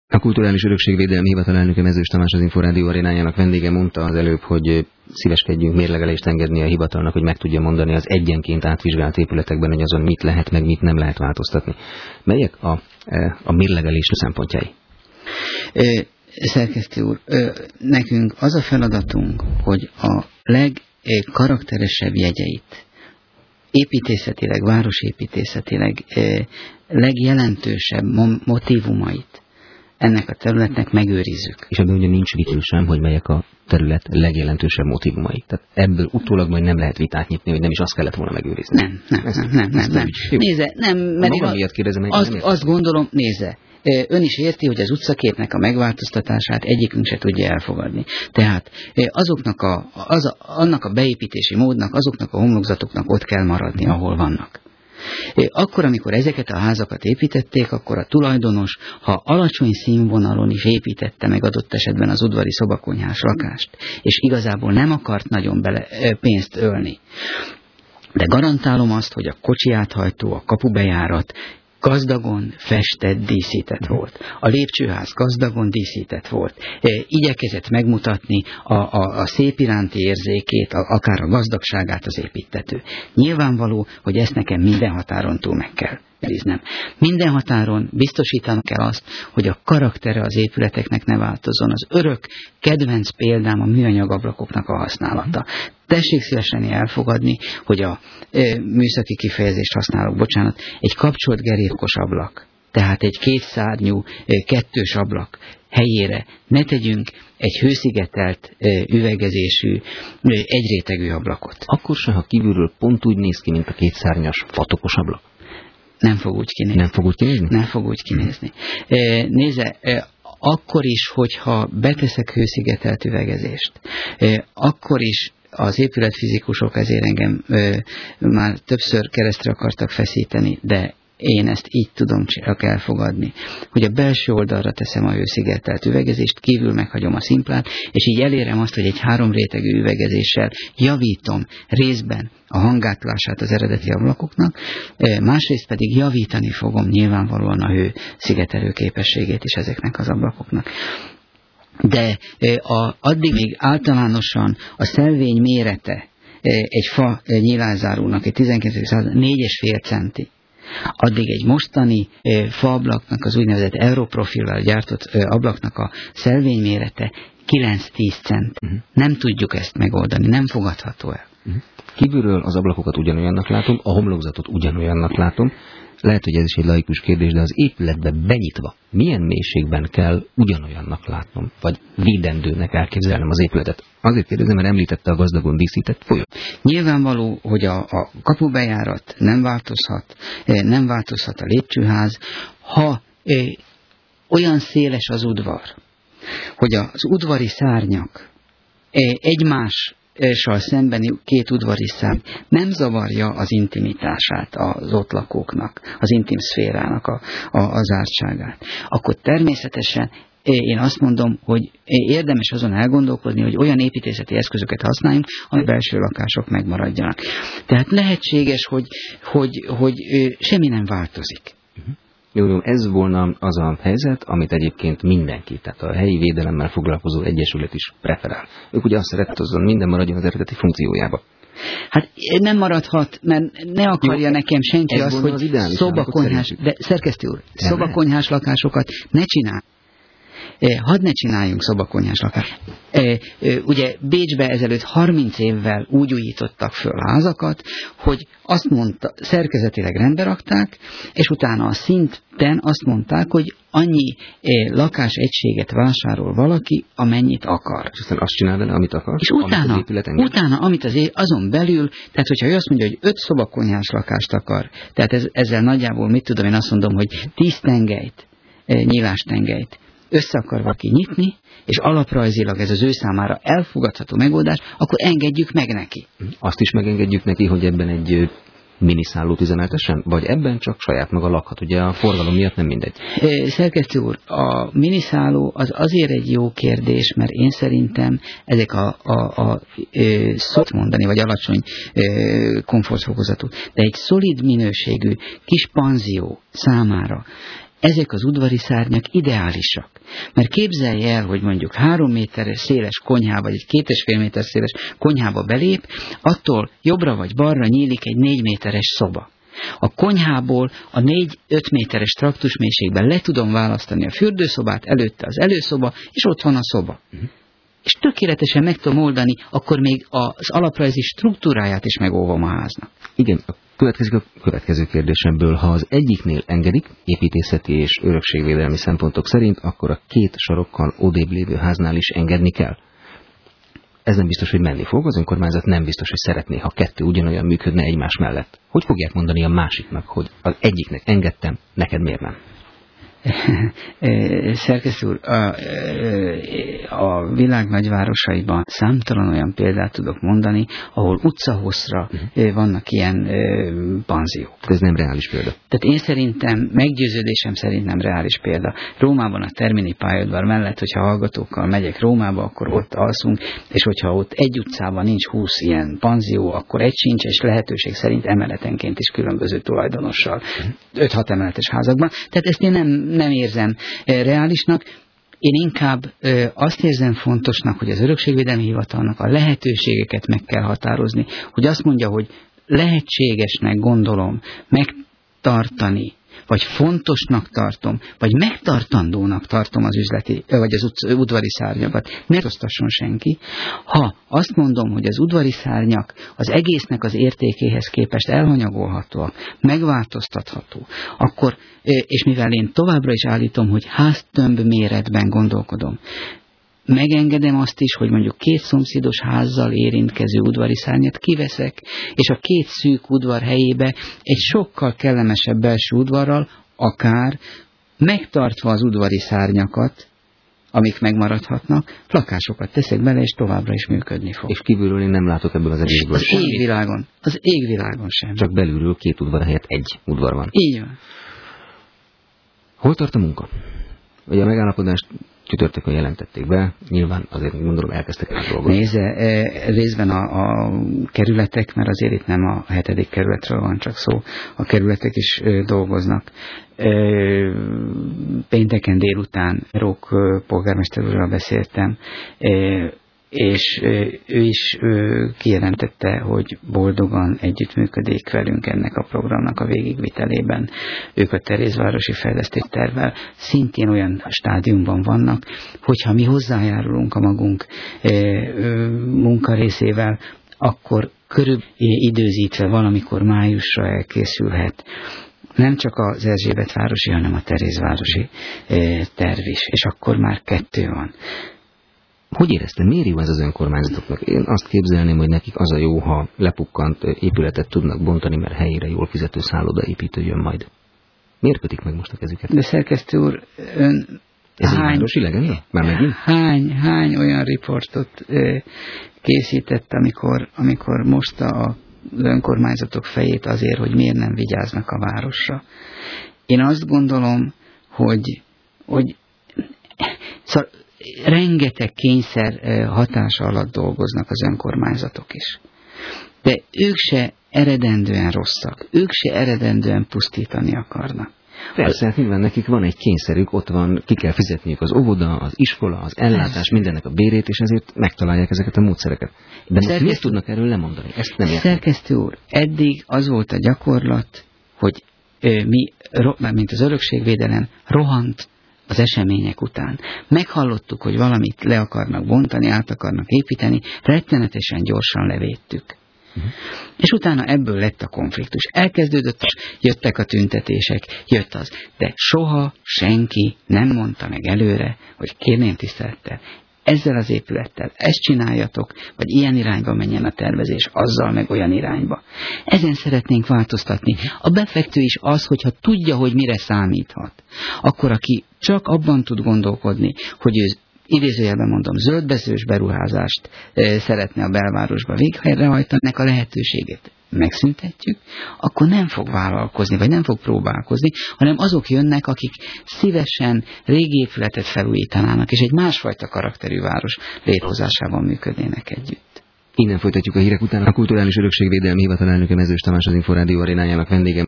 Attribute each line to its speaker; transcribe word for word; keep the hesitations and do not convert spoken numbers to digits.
Speaker 1: A Kulturális Örökségvédelmi Hivatal elnöke Mezős Tamás, az Inforádió arénájának vendége mondta az előbb, hogy szíveskedjünk mérlegelést engedni a hivatalnak, hogy meg tudja mondani az egyenként átvizsgált épületekben, hogy azon mit lehet, meg mit nem lehet változtatni. Melyek a, a mérlegelés szempontjai?
Speaker 2: Ö, szerkesztő úr, ö, nekünk az a feladatunk, hogy a legkarakteresebb jegyeit, építészetileg, városépítészetileg ö, legjelentősebb motívumait ennek a területnek megőrizzük.
Speaker 1: És ebben ugye nincs vitő sem, hogy melyek a terület legjelentősebb motívumai. Tehát ebből utólag majd nem lehet vitát nyitni, hogy nem is azt kellett volna megőrizni.
Speaker 2: Nem, nem, ez, nem, nem, nem. nem. Nézze, nem, mert
Speaker 1: magam miatt kérdezem, hogy
Speaker 2: azt,
Speaker 1: nem
Speaker 2: azt gondolom, nézze, ön is érti, hogy az utcaképnek a megváltoztatását egyikünk se tudja elfogadni. Tehát azoknak a, az a, annak a beépítési módnak, azoknak a homlokzatoknak ott kell maradni, ahol vannak. Akkor, amikor ezeket a házakat építették, akkor a tulajdonos, ha alacsony színvonalon is építette meg adott esetben az udvari szobakonyhás lakást, és igazából nem akart nagyon bele pénzt ölni. De garantálom azt, hogy a kocsi áthajtó, a kapubejárat gazdagon festett, díszített volt. A lépcsőház gazdagon díszített volt. E, igyekezett megmutatni a, a, a szép iránti érzékét, a, akár a gazdagságát az építtető. Nyilvánvaló, hogy ezt nekem minden határon túl meg kell eliznem. Minden határon biztosítanak kell azt, hogy a karaktere az épületeknek ne változzon. Az örök kedvenc példám a műanyag ablakoknak a használata. Tessék szívesen elfogadni, hogy a e, műszaki kifejezést használok, bocsánat, egy kapcsolt gerékos ablak, tehát egy kétszárnyú, e, kettős ablak helyére ne tegyünk egy hőszigetelt, e, üvegezésű, e, egyrétegű ablakot.
Speaker 1: Akkor se, ha kívülről pont úgy néz ki, mint a kétszárnyas, fatokos ablak?
Speaker 2: Nem fog úgy kinézni.
Speaker 1: Nem fog úgy kinézni?
Speaker 2: Nem fog úgy kinézni. E, nézze, e, akkor is, hogyha beteszek hőszigetelt üvegezést, e, akkor is az épületfizikusok ezért engem ö, már többször keresztre akartak feszíteni, de én ezt így tudom csak elfogadni, hogy a belső oldalra teszem a hőszigetelt üvegezést, kívül meghagyom a szimplát, és így elérem azt, hogy egy három rétegű üvegezéssel javítom részben a hangátlását az eredeti ablakoknak, másrészt pedig javítani fogom nyilvánvalóan a hő szigetelő képességét is ezeknek az ablakoknak. De a, addig még általánosan a szelvény mérete egy fa nyilázárónak, egy tizenkilencedik század négy és fél centi. Addig egy mostani faablaknak, az úgynevezett Europrofillal gyártott ablaknak a szelvény mérete kilenc-tíz cent. Uh-huh. Nem tudjuk ezt megoldani, nem fogadható el.
Speaker 1: Uh-huh. Kívülről az ablakokat ugyanolyannak látom, a homlokzatot ugyanolyannak látom. Lehet, hogy ez is egy laikus kérdés, de az épületbe benyitva milyen mélységben kell ugyanolyannak látnom, vagy védendőnek elképzelnem az épületet? Azért kérdezem, mert említette a gazdagon díszített folyó.
Speaker 2: Nyilvánvaló, hogy a, a kapubejárat nem változhat, nem változhat a lépcsőház, ha e, olyan széles az udvar, hogy az udvari szárnyak e, egymás szembeni két udvari szám nem zavarja az intimitását az ott lakóknak, az intim szférának a, a, a zártságát. Akkor természetesen én azt mondom, hogy érdemes azon elgondolkodni, hogy olyan építészeti eszközöket használjunk, ami belső lakások megmaradjanak. Tehát lehetséges, hogy, hogy, hogy semmi nem változik.
Speaker 1: Uh-huh. Jó, ez volna az a helyzet, amit egyébként mindenki, tehát a helyi védelemmel foglalkozó egyesület is preferál. Ők ugye azt szeretett, hogy minden maradjon az eredeti funkciójába.
Speaker 2: Hát nem maradhat, mert ne akarja Jó, nekem senki azt, hogy az szobakonyhás, de szerkesztő úr, szobakonyhás lakásokat ne csinál. Hadd ne csináljunk szobakonyhás lakást. Ugye Bécsbe ezelőtt harminc évvel úgy újítottak föl házakat, hogy azt mondta, szerkezetileg rendbe rakták, és utána a szinten azt mondták, hogy annyi lakásegységet vásárol valaki, amennyit akar.
Speaker 1: És aztán azt csinál vele, amit akar?
Speaker 2: És utána, amit utána amit az azon belül, tehát hogyha ő azt mondja, hogy öt szobakonyhás lakást akar, tehát ez, ezzel nagyjából mit tudom, én azt mondom, hogy tíz tengelyt, nyilástengelyt össze akar valaki nyitni, és alaprajzilag ez az ő számára elfogadható megoldás, akkor engedjük meg neki.
Speaker 1: Azt is megengedjük neki, hogy ebben egy miniszállót üzemeltessen? Vagy ebben csak saját maga lakhat? Ugye a forgalom miatt nem mindegy.
Speaker 2: Szerkesztő úr, a miniszálló az azért egy jó kérdés, mert én szerintem ezek a, a, a, a szót mondani, vagy alacsony komfortfokozatú, de egy szolid minőségű kis panzió számára ezek az udvari szárnyak ideálisak. Mert képzelje el, hogy mondjuk három méteres széles konyhába, vagy egy két és fél méter széles konyhába belép, attól jobbra vagy balra nyílik egy négy méteres szoba. A konyhából a négy-öt méteres traktusmélységben le tudom választani a fürdőszobát, előtte az előszoba, és ott van a szoba. Uh-huh. És tökéletesen meg tudom oldani, akkor még az alaprajzi struktúráját is megóvom a háznak.
Speaker 1: Igen, következik a következő kérdésemből. Ha az egyiknél engedik, építészeti és örökségvédelmi szempontok szerint, akkor a két sarokkal odébb lévő háznál is engedni kell. Ez nem biztos, hogy menni fog, az önkormányzat nem biztos, hogy szeretné, ha kettő ugyanolyan működne egymás mellett. Hogy fogják mondani a másiknak, hogy az egyiknek engedtem, neked miért nem?
Speaker 2: Szerkesztő úr, a, a világ nagyvárosaiban számtalan olyan példát tudok mondani, ahol utcahosszra uh-huh. vannak ilyen panziók.
Speaker 1: Ez nem reális példa.
Speaker 2: Tehát én szerintem, meggyőződésem szerint nem reális példa. Rómában a Termini pályaudvar mellett, hogyha hallgatókkal megyek Rómába, akkor ott alszunk, és hogyha ott egy utcában nincs húsz ilyen panzió, akkor egy sincs, és lehetőség szerint emeletenként is különböző tulajdonossal. Uh-huh. öt-hat emeletes házakban. Tehát ezt én nem nem érzem reálisnak. Én inkább azt érzem fontosnak, hogy az Örökségvédelmi Hivatalnak a lehetőségeket meg kell határozni, hogy azt mondja, hogy lehetségesnek gondolom megtartani, vagy fontosnak tartom, vagy megtartandónak tartom az üzleti, vagy az ut- udvari szárnyakat. Ne osztasson senki. Ha azt mondom, hogy az udvari szárnyak az egésznek az értékéhez képest elhanyagolhatóak, megváltoztatható, akkor, és mivel én továbbra is állítom, hogy háztömb méretben gondolkodom, megengedem azt is, hogy mondjuk két szomszédos házzal érintkező udvari szárnyat kiveszek, és a két szűk udvar helyébe egy sokkal kellemesebb belső udvarral, akár megtartva az udvari szárnyakat, amik megmaradhatnak, lakásokat teszek bele, és továbbra is működni fog.
Speaker 1: És kívülről én nem látok ebből az egészből.
Speaker 2: Az égvilágon, az égvilágon sem.
Speaker 1: Csak belülről két udvar helyett egy udvar van.
Speaker 2: Így van.
Speaker 1: Hol tart a munka? Ugye a megállapodást csütörtökön jelentették be, nyilván azért gondolom elkezdtek el dolgozni.
Speaker 2: Nézze, részben a, a kerületek, mert azért itt nem a hetedik kerületről van csak szó, a kerületek is dolgoznak. Pénteken délután Rók polgármester úrral beszéltem, és ő is kijelentette, hogy boldogan együttműködik velünk ennek a programnak a végigvitelében. Ők a Terézvárosi fejlesztés tervvel szintén olyan stádiumban vannak, hogyha mi hozzájárulunk a magunk munkarészével, akkor körülbelül időzítve valamikor májusra elkészülhet nem csak az Erzsébetvárosi, hanem a Terézvárosi terv is, és akkor már kettő van.
Speaker 1: Hogy érezte, miért jó ez az önkormányzatoknak? Én azt képzelném, hogy nekik az a jó, ha lepukkant épületet tudnak bontani, mert helyére jól fizető szállodaépítő jön majd. Miért kötik meg most a kezüket?
Speaker 2: De szerkesztő úr, ön
Speaker 1: ez
Speaker 2: hány,
Speaker 1: egy városi legenda? Már megint?
Speaker 2: Hány, hány olyan riportot eh, készített, amikor, amikor mosta a az önkormányzatok fejét azért, hogy miért nem vigyáznak a városra. Én azt gondolom, hogy, hogy szóval rengeteg kényszer hatása alatt dolgoznak az önkormányzatok is. De ők se eredendően rosszak, ők se eredendően pusztítani akarnak.
Speaker 1: Persze, hát nyilván nekik van egy kényszerük, ott van, ki kell fizetniük az óvoda, az iskola, az ellátás, Persze. mindennek a bérét, és ezért megtalálják ezeket a módszereket. De most miért tudnak erről lemondani? Ezt nem értem.
Speaker 2: Szerkesztő úr, eddig az volt a gyakorlat, hogy ö, mi, ro, mint az örökségvédelem, rohant az események után. Meghallottuk, hogy valamit le akarnak bontani, át akarnak építeni, rettenetesen gyorsan levédtük. Uh-huh. És utána ebből lett a konfliktus. Elkezdődött, jöttek a tüntetések, jött az. De soha senki nem mondta meg előre, hogy kérném tisztelettel, ezzel az épülettel ezt csináljatok, vagy ilyen irányba menjen a tervezés, azzal meg olyan irányba. Ezen szeretnénk változtatni. A befektető is az, hogyha tudja, hogy mire számíthat. Akkor aki csak abban tud gondolkodni, hogy ő idézőjelben mondom, zöldbezős beruházást e, szeretne a belvárosba végrehajtani, a lehetőséget megszüntetjük, akkor nem fog vállalkozni, vagy nem fog próbálkozni, hanem azok jönnek, akik szívesen régi épületet felújítanának, és egy másfajta karakterű város létrehozásában működnének együtt.
Speaker 1: Innen folytatjuk a hírek után. A Kulturális Örökségvédelmi Hivatal elnöke Mezős Tamás, az Inforádió arénájának vendége.